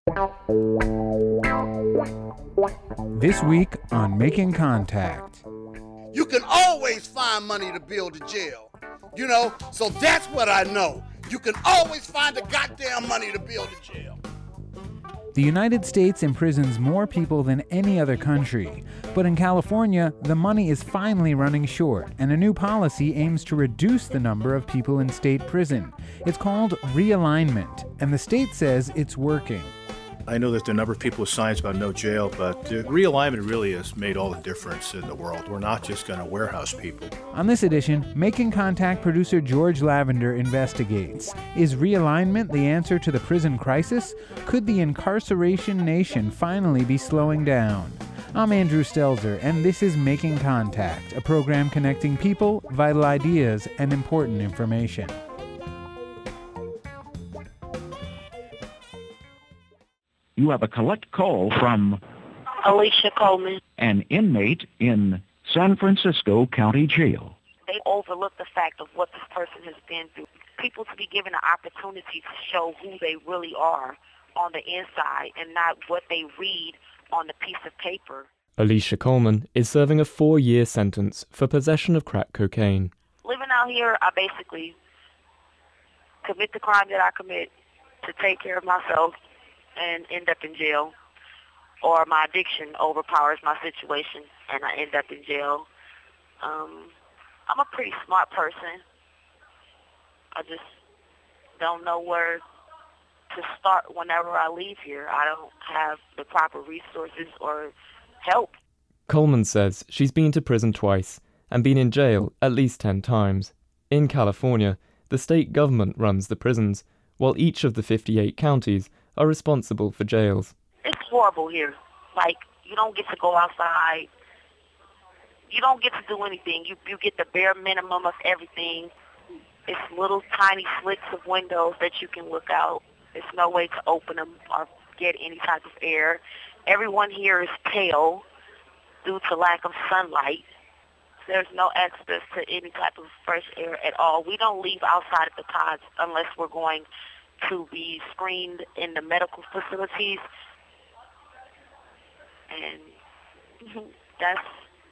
This week on Making Contact. You can always find money to build a jail, so that's what I know. You can always find the goddamn money to build a jail. The United States imprisons more people than any other country, but in California, the money is finally running short, and a new policy aims to reduce the number of people in state prison. It's called realignment, and the state says it's working. I know that there are a number of people with signs about no jail, but realignment really has made all the difference in the world. We're not just going to warehouse people. On this edition, Making Contact producer George Lavender investigates. Is realignment the answer to the prison crisis? Could the incarceration nation finally be slowing down? I'm Andrew Stelzer, and this is Making Contact, a program connecting people, vital ideas, and important information. You have a collect call from Alicia Coleman, an inmate in San Francisco County Jail. They overlook the fact of what this person has been through. People to be given an opportunity to show who they really are on the inside and not what they read on the piece of paper. Alicia Coleman is serving a 4-year sentence for possession of crack cocaine. Living out here, I basically commit the crime that I commit to take care of myself and end up in jail, or my addiction overpowers my situation and I end up in jail. I'm a pretty smart person. I just don't know where to start whenever I leave here. I don't have the proper resources or help. Coleman says she's been to prison twice and been in jail at least 10 times. In California, the state government runs the prisons, while each of the 58 counties are responsible for jails. It's horrible here. You don't get to go outside. You don't get to do anything. You get the bare minimum of everything. It's little tiny slits of windows that you can look out. There's no way to open them or get any type of air. Everyone here is pale due to lack of sunlight. There's no access to any type of fresh air at all. We don't leave outside of the pods unless we're going to be screened in the medical facilities. And that's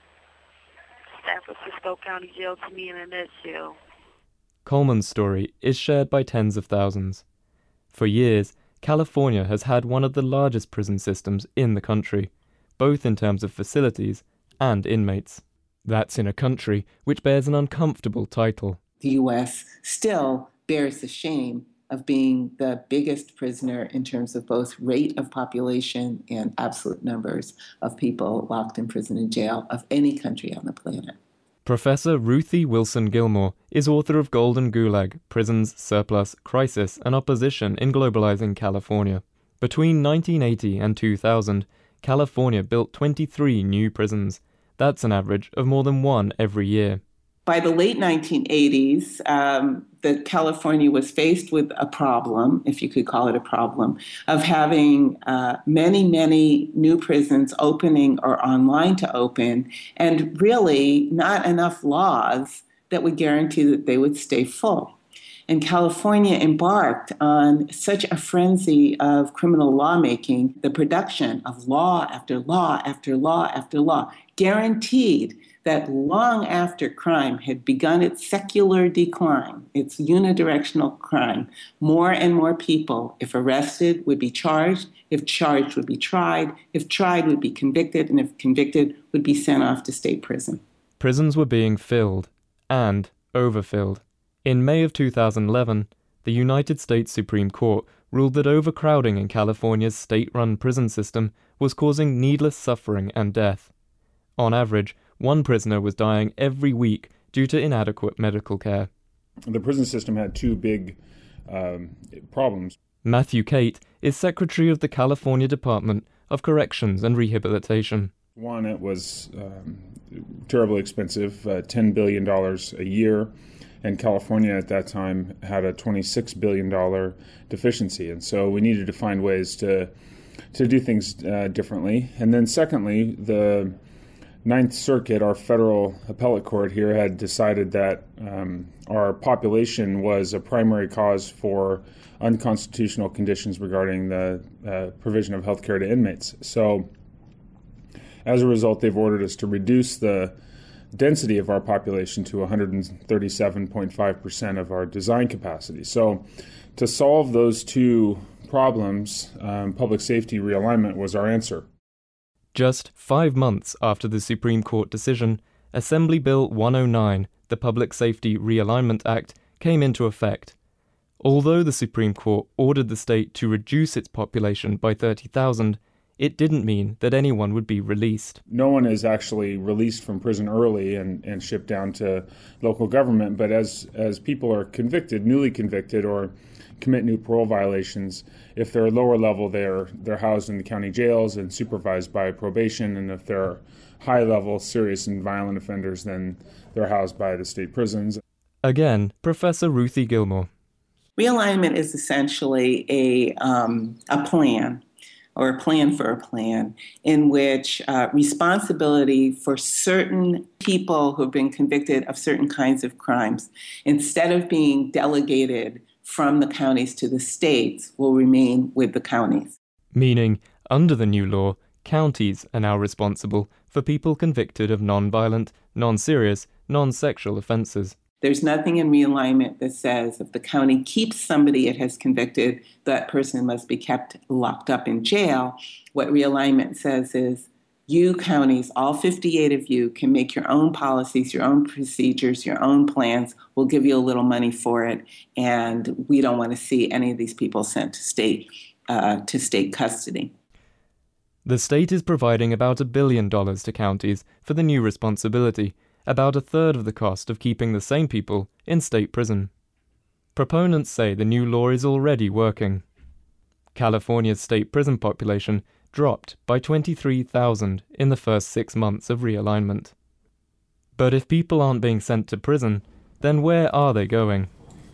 San Francisco County Jail to me in a nutshell. Coleman's story is shared by tens of thousands. For years, California has had one of the largest prison systems in the country, both in terms of facilities and inmates. That's in a country which bears an uncomfortable title. The U.S. still bears the shame of being the biggest prisoner in terms of both rate of population and absolute numbers of people locked in prison and jail of any country on the planet. Professor Ruthie Wilson-Gilmore is author of Golden Gulag, Prisons, Surplus, Crisis and Opposition in Globalizing California. Between 1980 and 2000, California built 23 new prisons. That's an average of more than one every year. By the late 1980s, California was faced with a problem, if you could call it a problem, of having many, many new prisons opening or online to open, and really not enough laws that would guarantee that they would stay full. And California embarked on such a frenzy of criminal lawmaking, the production of law after law after law after law, guaranteed that long after crime had begun its secular decline, its unidirectional crime, more and more people, if arrested, would be charged, if charged, would be tried, if tried, would be convicted, and if convicted, would be sent off to state prison. Prisons were being filled and overfilled. In May of 2011, the United States Supreme Court ruled that overcrowding in California's state-run prison system was causing needless suffering and death. On average, one prisoner was dying every week due to inadequate medical care. The prison system had two big problems. Matthew Cate is secretary of the California Department of Corrections and Rehabilitation. One, it was terribly expensive, $10 billion a year, and California at that time had a $26 billion deficiency, and so we needed to find ways to do things differently. And then secondly, the Ninth Circuit, our federal appellate court here, had decided that our population was a primary cause for unconstitutional conditions regarding the provision of health care to inmates. So as a result, they've ordered us to reduce the density of our population to 137.5% of our design capacity. So to solve those two problems, public safety realignment was our answer. Just 5 months after the Supreme Court decision, Assembly Bill 109, the Public Safety Realignment Act, came into effect. Although the Supreme Court ordered the state to reduce its population by 30,000, it didn't mean that anyone would be released. No one is actually released from prison early and shipped down to local government, but as people are convicted, newly convicted, or commit new parole violations, if they're lower level, they're housed in the county jails and supervised by probation, and if they're high level, serious and violent offenders, then they're housed by the state prisons. Again, Professor Ruthie Gilmore. Realignment is essentially a plan, or a plan for a plan, in which responsibility for certain people who have been convicted of certain kinds of crimes, instead of being delegated from the counties to the states, will remain with the counties. Meaning, under the new law, counties are now responsible for people convicted of non-violent, non-serious, non-sexual offences. There's nothing in realignment that says if the county keeps somebody it has convicted, that person must be kept locked up in jail. What realignment says is you counties, all 58 of you, can make your own policies, your own procedures, your own plans. We'll give you a little money for it, and we don't want to see any of these people sent to state custody. The state is providing about $1 billion to counties for the new responsibility, about a third of the cost of keeping the same people in state prison. Proponents say the new law is already working. California's state prison population dropped by 23,000 in the first 6 months of realignment. But if people aren't being sent to prison, then where are they going?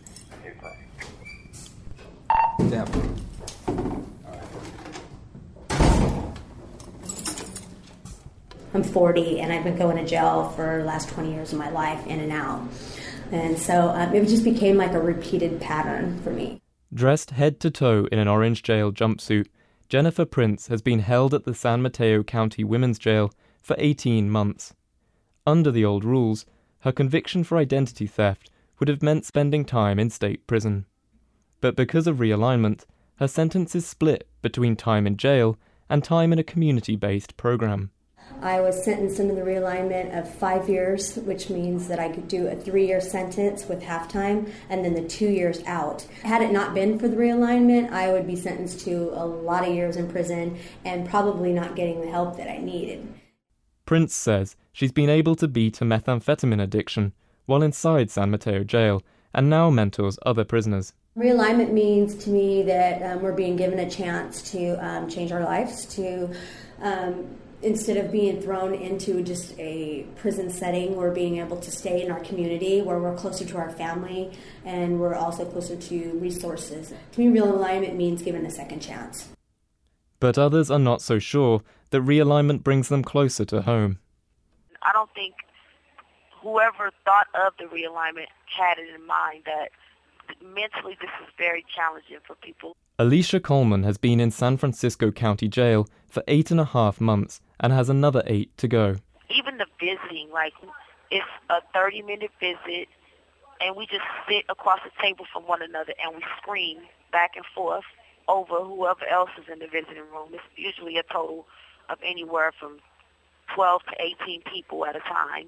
I'm 40 and I've been going to jail for the last 20 years of my life, in and out. And so it just became like a repeated pattern for me. Dressed head to toe in an orange jail jumpsuit, Jennifer Prince has been held at the San Mateo County Women's Jail for 18 months. Under the old rules, her conviction for identity theft would have meant spending time in state prison. But because of realignment, her sentence is split between time in jail and time in a community-based program. I was sentenced under the realignment of 5 years, which means that I could do a 3-year sentence with halftime and then the 2 years out. Had it not been for the realignment, I would be sentenced to a lot of years in prison and probably not getting the help that I needed. Prince says she's been able to beat a methamphetamine addiction while inside San Mateo Jail and now mentors other prisoners. Realignment means to me that we're being given a chance to change our lives, to instead of being thrown into just a prison setting, we're being able to stay in our community where we're closer to our family and we're also closer to resources. To me, realignment means giving a second chance. But others are not so sure that realignment brings them closer to home. I don't think whoever thought of the realignment had it in mind that mentally this is very challenging for people. Alicia Coleman has been in San Francisco County Jail for 8.5 months and has another 8 to go. Even the visiting, like, it's a 30-minute visit, and we just sit across the table from one another and we scream back and forth over whoever else is in the visiting room. It's usually a total of anywhere from 12 to 18 people at a time.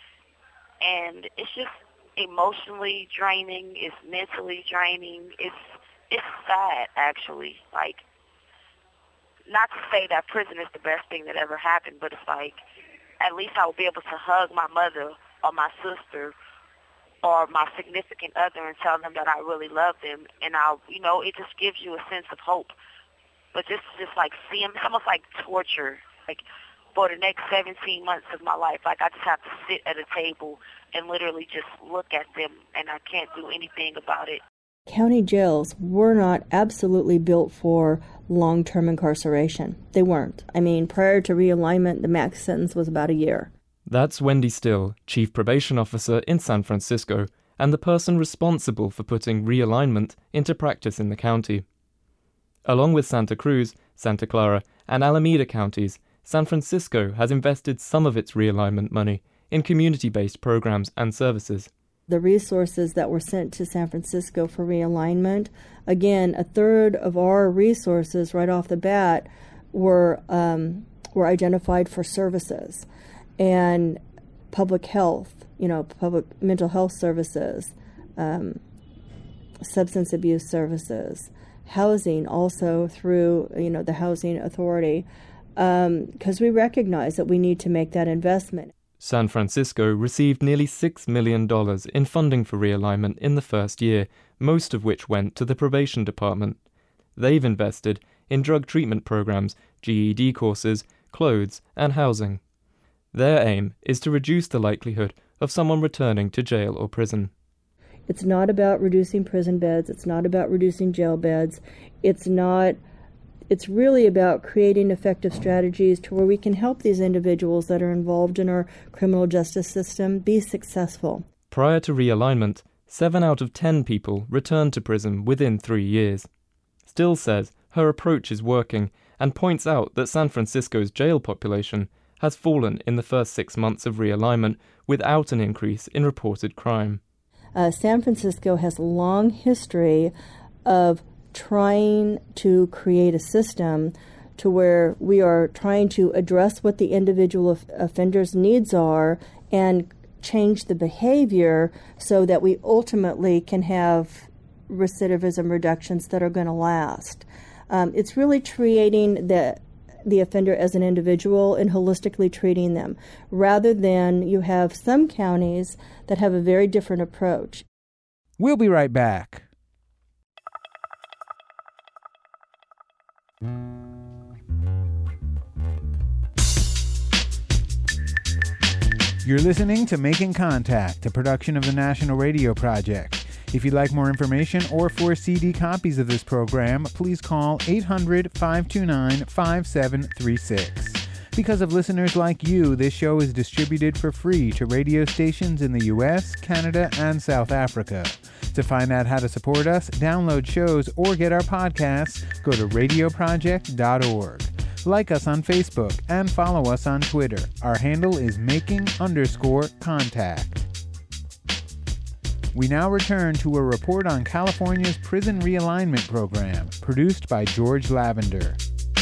And it's just emotionally draining, it's mentally draining, it's sad, actually. Like, not to say that prison is the best thing that ever happened, but it's like, at least I will be able to hug my mother or my sister or my significant other and tell them that I really love them. And it just gives you a sense of hope. But this is just like seeing, it's almost like torture. Like, for the next 17 months of my life, like, I just have to sit at a table and literally just look at them, and I can't do anything about it. County jails were not absolutely built for long-term incarceration. They weren't. I mean, prior to realignment, the max sentence was about a year. That's Wendy Still, Chief Probation Officer in San Francisco, and the person responsible for putting realignment into practice in the county. Along with Santa Cruz, Santa Clara, and Alameda counties, San Francisco has invested some of its realignment money in community-based programs and services. The resources that were sent to San Francisco for realignment, again, a third of our resources right off the bat were identified for services and public health, public mental health services, substance abuse services, housing also through, the Housing Authority, because we recognize that we need to make that investment. San Francisco received nearly $6 million in funding for realignment in the first year, most of which went to the probation department. They've invested in drug treatment programs, GED courses, clothes, and housing. Their aim is to reduce the likelihood of someone returning to jail or prison. It's not about reducing prison beds. It's not about reducing jail beds. It's really about creating effective strategies to where we can help these individuals that are involved in our criminal justice system be successful. Prior to realignment, 7 out of 10 people returned to prison within 3 years. Still says her approach is working and points out that San Francisco's jail population has fallen in the first 6 months of realignment without an increase in reported crime. San Francisco has a long history of trying to create a system to where we are trying to address what the individual offender's needs are and change the behavior so that we ultimately can have recidivism reductions that are going to last. It's really treating the offender as an individual and holistically treating them, rather than you have some counties that have a very different approach. We'll be right back. You're listening to Making Contact, a production of the National Radio Project. If you'd like more information or for CD copies of this program, please call 800-529-5736. Because of listeners like you, this show is distributed for free to radio stations in the U.S., Canada, and South Africa. To find out how to support us, download shows, or get our podcasts, go to radioproject.org. Like us on Facebook and follow us on Twitter. Our handle is making_contact. We now return to a report on California's prison realignment program, produced by George Lavender.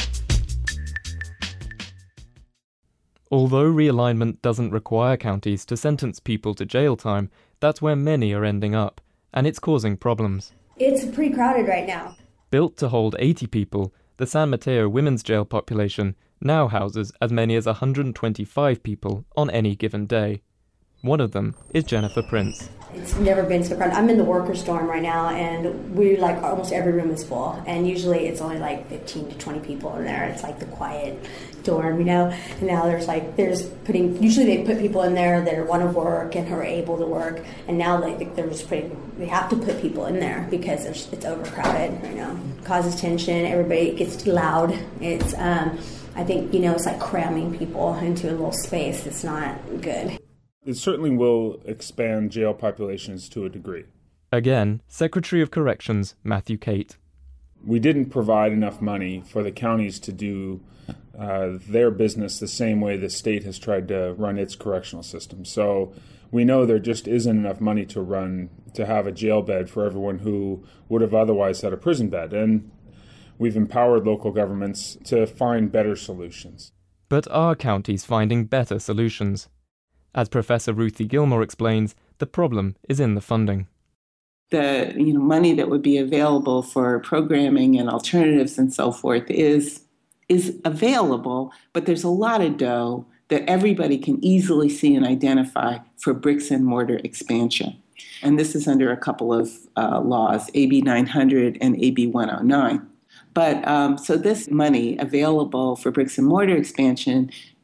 Although realignment doesn't require counties to sentence people to jail time, that's where many are ending up, and it's causing problems. It's pretty crowded right now. Built to hold 80 people, the San Mateo women's jail population now houses as many as 125 people on any given day. One of them is Jennifer Prince. It's never been so crowded. I'm in the workers' dorm right now, and almost every room is full. And usually it's only 15 to 20 people in there. It's the quiet dorm, And now usually they put people in there that want to work and are able to work. And now they have to put people in there because it's overcrowded right now. It causes tension. Everybody gets loud. It's, I think, it's like cramming people into a little space. It's not good. It certainly will expand jail populations to a degree. Again, Secretary of Corrections Matthew Cate. We didn't provide enough money for the counties to do their business the same way the state has tried to run its correctional system. So we know there just isn't enough money to have a jail bed for everyone who would have otherwise had a prison bed. And we've empowered local governments to find better solutions. But are counties finding better solutions? As Professor Ruthie Gilmore explains, the problem is in the funding. The money that would be available for programming and alternatives and so forth is available, but there's a lot of dough that everybody can easily see and identify for bricks and mortar expansion. And this is under a couple of laws, AB 900 and AB 109. But so this money available for bricks and mortar expansion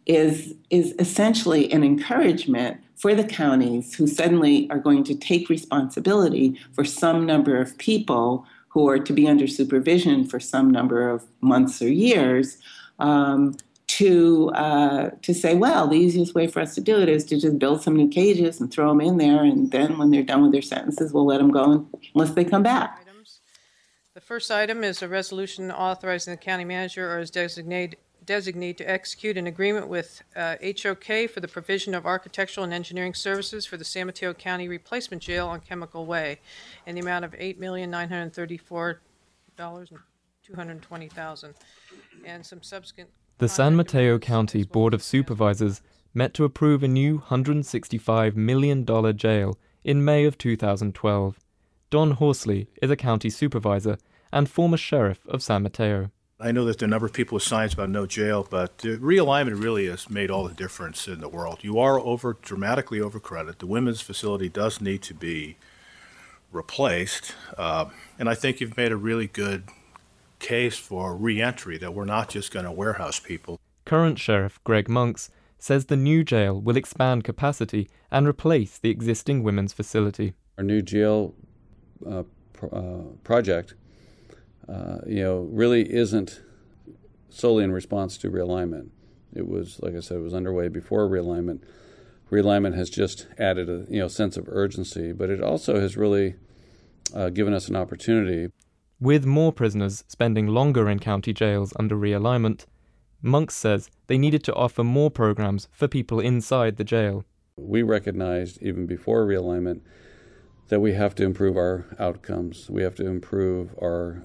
is essentially an encouragement for the counties who suddenly are going to take responsibility for some number of people who are to be under supervision for some number of months or years, to say, well, the easiest way for us to do it is to just build some new cages and throw them in there, and then when they're done with their sentences, we'll let them go unless they come back. The first item is a resolution authorizing the county manager or his designate to execute an agreement with HOK for the provision of architectural and engineering services for the San Mateo County Replacement Jail on Chemical Way in the amount of $8,934,220,000 and some subsequent. The San Mateo County Board of Supervisors met to approve a new $165 million jail in May of 2012. Don Horsley is a county supervisor and former sheriff of San Mateo. I know that there are a number of people with signs about no jail, but realignment really has made all the difference in the world. You are dramatically overcrowded. The women's facility does need to be replaced, and I think you've made a really good case for reentry, that we're not just going to warehouse people. Current Sheriff Greg Monks says the new jail will expand capacity and replace the existing women's facility. Our new jail project really isn't solely in response to realignment. It was, like I said, it was underway before realignment. Realignment has just added a sense of urgency, but it also has really given us an opportunity. With more prisoners spending longer in county jails under realignment, Monks says they needed to offer more programs for people inside the jail. We recognized even before realignment that we have to improve our outcomes. We have to improve our,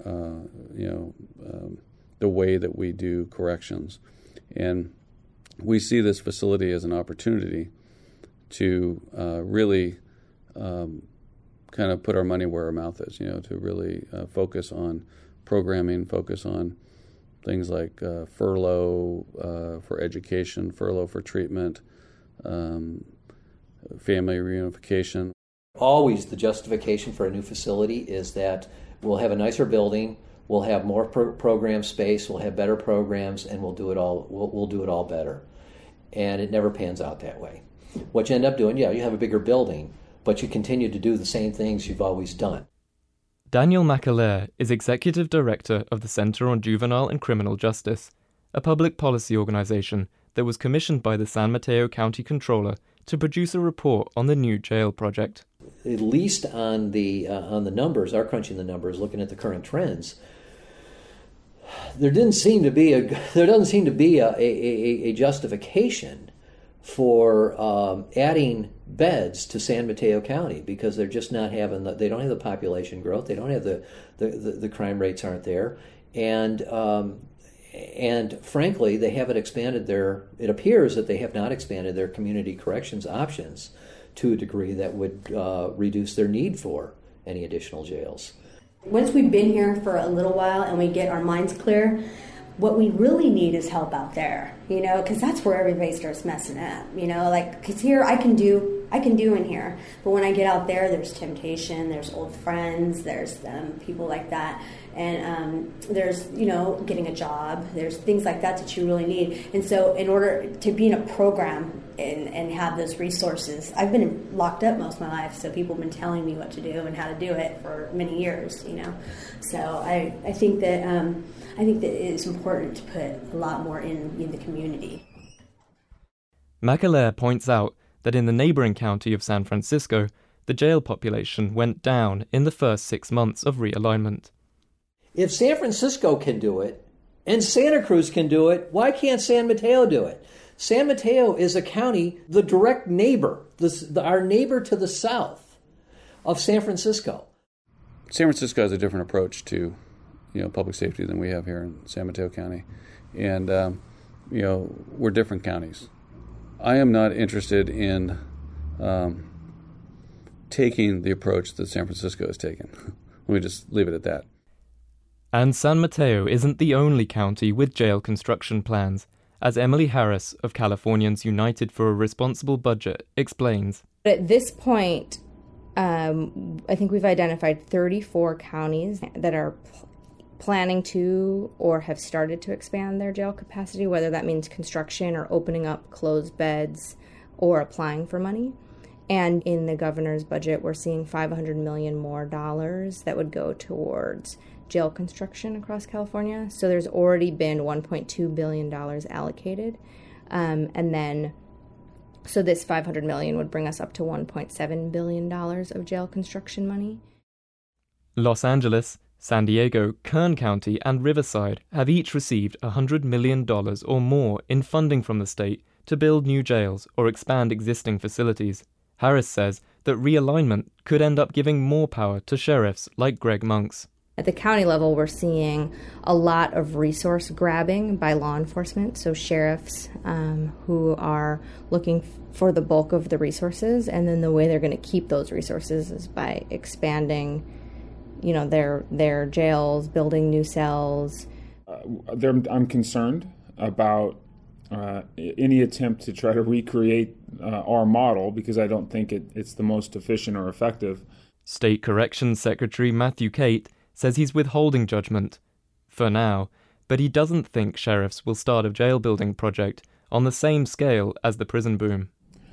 the way that we do corrections. And we see this facility as an opportunity to really kind of put our money where our mouth is, to really focus on programming, focus on things like furlough for education, furlough for treatment, family reunification. Always the justification for a new facility is that we'll have a nicer building, we'll have more program space, we'll have better programs, and we'll do it all. We'll do it all better. And it never pans out that way. What you end up doing, you have a bigger building, but you continue to do the same things you've always done. Daniel McAleer is Executive Director of the Center on Juvenile and Criminal Justice, a public policy organization that was commissioned by the San Mateo County Controller to produce a report on the new jail project. At least on the numbers, our crunching the numbers, looking at the current trends, there doesn't seem to be a justification for adding beds to San Mateo County, because they're just not having they don't have the population growth, they don't have the crime rates aren't there, and frankly they haven't expanded it appears that they have not expanded their community corrections options to a degree that would reduce their need for any additional jails. Once we've been here for a little while and we get our minds clear, what we really need is help out there, because that's where everybody starts messing up, because here I can do in here, but when I get out there, there's temptation, there's old friends, there's people like that, and there's, getting a job, there's things like that you really need. And so in order to be in a program and have those resources, I've been locked up most of my life, so people have been telling me what to do and how to do it for many years, So I think that it's important to put a lot more in the community. McAleer points out that in the neighboring county of San Francisco, the jail population went down in the first 6 months of realignment. If San Francisco can do it, and Santa Cruz can do it, why can't San Mateo do it? San Mateo is a county, the direct neighbor, our neighbor to the south of San Francisco. San Francisco has a different approach to public safety than we have here in San Mateo County. And, we're different counties. I am not interested in taking the approach that San Francisco has taken. Let me just leave it at that. And San Mateo isn't the only county with jail construction plans, as Emily Harris of Californians United for a Responsible Budget explains. At this point, I think we've identified 34 counties that are planning to or have started to expand their jail capacity, whether that means construction or opening up closed beds or applying for money. And in the governor's budget, we're seeing $500 million more that would go towards jail construction across California. So there's already been $1.2 billion allocated. So this $500 million would bring us up to $1.7 billion of jail construction money. Los Angeles, San Diego, Kern County, and Riverside have each received $100 million or more in funding from the state to build new jails or expand existing facilities. Harris says that realignment could end up giving more power to sheriffs like Greg Monks. At the county level, we're seeing a lot of resource grabbing by law enforcement, so sheriffs who are looking for the bulk of the resources, and then the way they're going to keep those resources is by expanding, their jails, building new cells. I'm concerned about any attempt to try to recreate our model because I don't think it's the most efficient or effective. State Corrections Secretary Matthew Cate says he's withholding judgment for now, but he doesn't think sheriffs will start a jail building project on the same scale as the prison boom.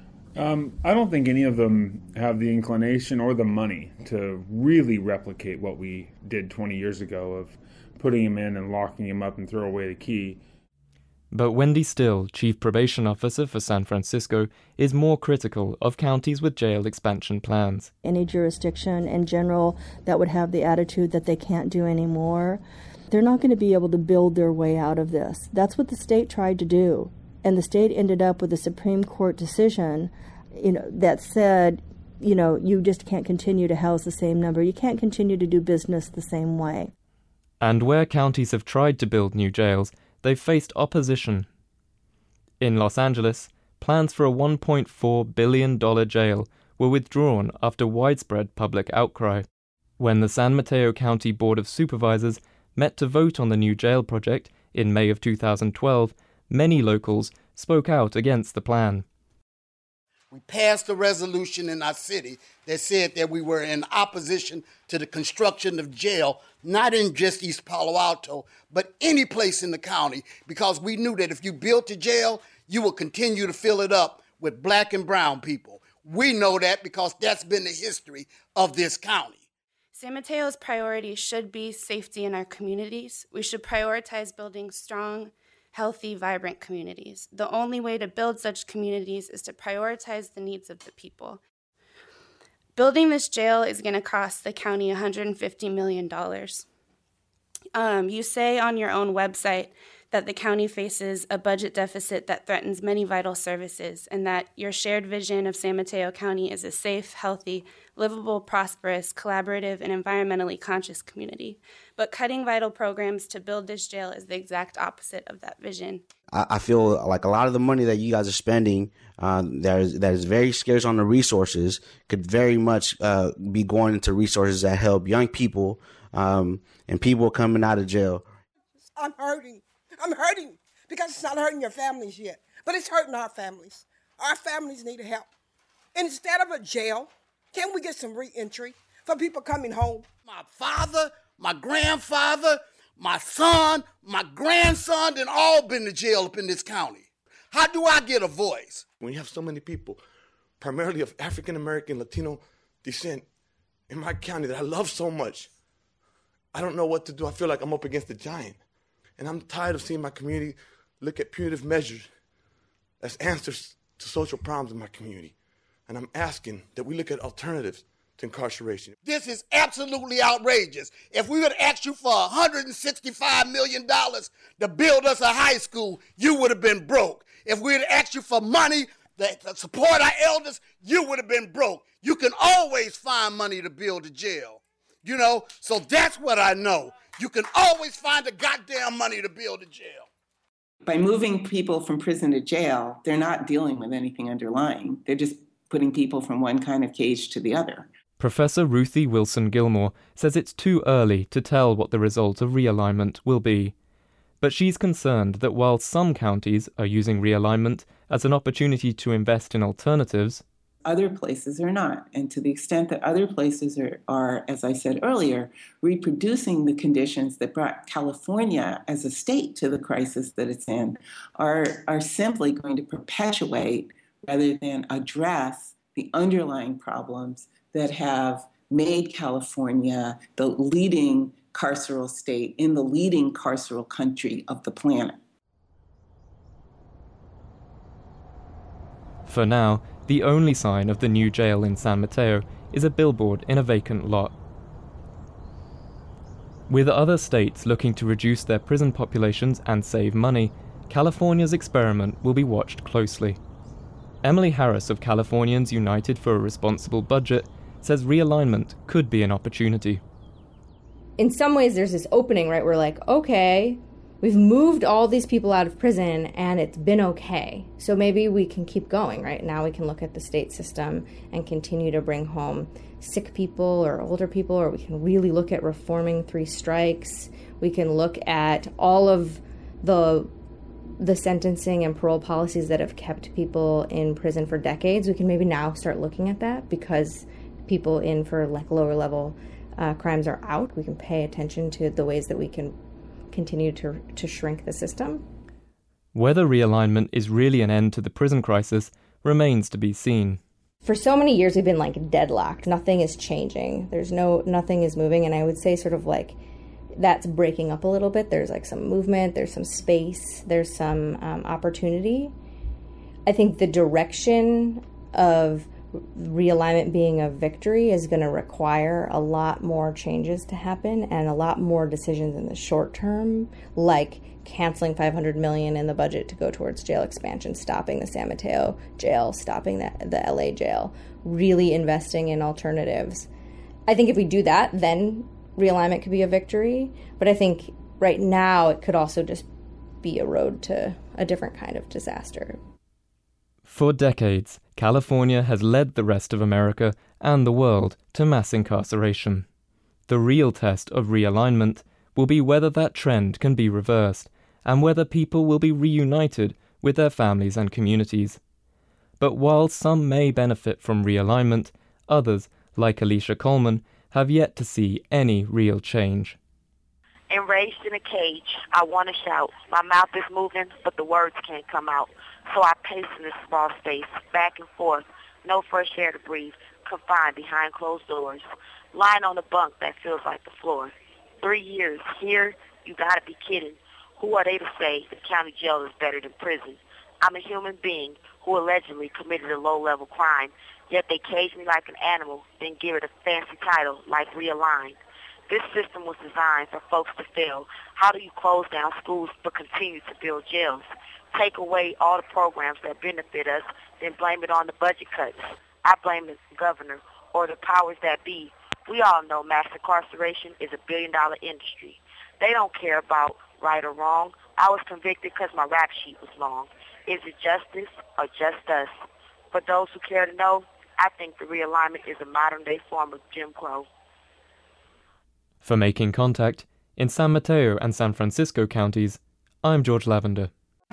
I don't think any of them have the inclination or the money to really replicate what we did 20 years ago of putting him in and locking him up and throw away the key. But Wendy Still, Chief Probation Officer for San Francisco, is more critical of counties with jail expansion plans. Any jurisdiction in general that would have the attitude that they can't do any more, they're not going to be able to build their way out of this. That's what the state tried to do. And the state ended up with a Supreme Court decision, that said, you just can't continue to house the same number. You can't continue to do business the same way. And where counties have tried to build new jails, they've faced opposition. In Los Angeles, plans for a $1.4 billion jail were withdrawn after widespread public outcry. When the San Mateo County Board of Supervisors met to vote on the new jail project in May of 2012, many locals spoke out against the plan. We passed a resolution in our city that said that we were in opposition to the construction of jail, not in just East Palo Alto, but any place in the county, because we knew that if you built a jail, you will continue to fill it up with black and brown people. We know that because that's been the history of this county. San Mateo's priority should be safety in our communities. We should prioritize building strong, healthy, vibrant communities. The only way to build such communities is to prioritize the needs of the people. Building this jail is going to cost the county $150 million. You say on your own website that the county faces a budget deficit that threatens many vital services, and that your shared vision of San Mateo County is a safe, healthy, livable, prosperous, collaborative, and environmentally conscious community. But cutting vital programs to build this jail is the exact opposite of that vision. I feel like a lot of the money that you guys are spending that is very scarce on the resources could very much be going into resources that help young people and people coming out of jail. I'm hurting because it's not hurting your families yet, but it's hurting our families. Our families need help. Instead of a jail, can we get some re-entry for people coming home? My father, my grandfather, my son, my grandson, they've all been to jail up in this county. How do I get a voice? When you have so many people, primarily of African American, Latino descent, in my county that I love so much, I don't know what to do. I feel like I'm up against a giant. And I'm tired of seeing my community look at punitive measures as answers to social problems in my community. And I'm asking that we look at alternatives to incarceration. This is absolutely outrageous. If we would ask you for $165 million to build us a high school, you would have been broke. If we had asked you for money to support our elders, you would have been broke. You can always find money to build a jail. So that's what I know. You can always find the goddamn money to build a jail. By moving people from prison to jail, they're not dealing with anything underlying. They're just putting people from one kind of cage to the other. Professor Ruthie Wilson-Gilmore says it's too early to tell what the result of realignment will be. But she's concerned that while some counties are using realignment as an opportunity to invest in alternatives, Other places are not. And to the extent that other places are, as I said earlier, reproducing the conditions that brought California as a state to the crisis that it's in, are simply going to perpetuate rather than address the underlying problems that have made California the leading carceral state in the leading carceral country of the planet. For now, the only sign of the new jail in San Mateo is a billboard in a vacant lot. With other states looking to reduce their prison populations and save money, California's experiment will be watched closely. Emily Harris of Californians United for a Responsible Budget says realignment could be an opportunity. In some ways, there's this opening, right? We're like, okay, we've moved all these people out of prison and it's been okay. So maybe we can keep going, right? Now we can look at the state system and continue to bring home sick people or older people, or we can really look at reforming 3 strikes. We can look at all of the sentencing and parole policies that have kept people in prison for decades. We can maybe now start looking at that because people in for like lower level crimes are out. We can pay attention to the ways that we can continue to shrink the system. Whether realignment is really an end to the prison crisis remains to be seen. For so many years we've been like deadlocked. Nothing is changing. Nothing is moving, and I would say sort of like that's breaking up a little bit. There's like some movement, there's some space, there's some opportunity. I think the direction of realignment being a victory is going to require a lot more changes to happen and a lot more decisions in the short term, like canceling $500 million in the budget to go towards jail expansion, stopping the San Mateo jail, stopping the LA jail, really investing in alternatives. I think if we do that, then realignment could be a victory. But I think right now it could also just be a road to a different kind of disaster. For decades, California has led the rest of America and the world to mass incarceration. The real test of realignment will be whether that trend can be reversed and whether people will be reunited with their families and communities. But while some may benefit from realignment, others, like Alicia Coleman, have yet to see any real change. Enraged in a cage, I want to shout. My mouth is moving, but the words can't come out. So I pace in this small space, back and forth, no fresh air to breathe, confined behind closed doors, lying on a bunk that feels like the floor. 3 years here, you gotta be kidding. Who are they to say the county jail is better than prison? I'm a human being who allegedly committed a low-level crime, yet they cage me like an animal, then give it a fancy title like Realigned. This system was designed for folks to fail. How do you close down schools but continue to build jails? Take away all the programs that benefit us, then blame it on the budget cuts. I blame the governor or the powers that be. We all know mass incarceration is a billion-dollar industry. They don't care about right or wrong. I was convicted because my rap sheet was long. Is it justice or just us? For those who care to know, I think the realignment is a modern-day form of Jim Crow. For Making Contact, in San Mateo and San Francisco counties, I'm George Lavender.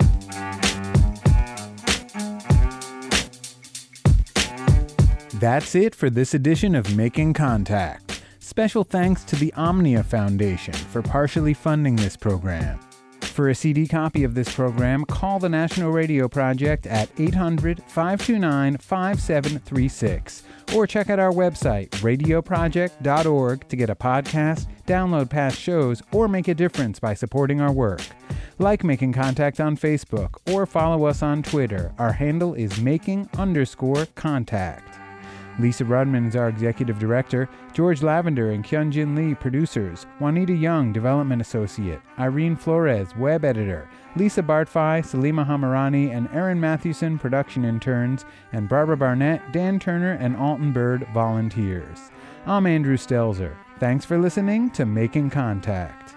That's it for this edition of Making Contact. Special thanks to the Omnia Foundation for partially funding this program. For a CD copy of this program, call the National Radio Project at 800-529-5736 or check out our website, radioproject.org, to get a podcast, download past shows, or make a difference by supporting our work. Like Making Contact on Facebook or follow us on Twitter. Our handle is making_contact. Lisa Rudman is our executive director, George Lavender and Kyunjin Lee producers, Juanita Young development associate, Irene Flores web editor, Lisa Bartfi, Salima Hamarani, and Aaron Mathewson production interns, and Barbara Barnett, Dan Turner, and Alton Bird volunteers. I'm Andrew Stelzer. Thanks for listening to Making Contact.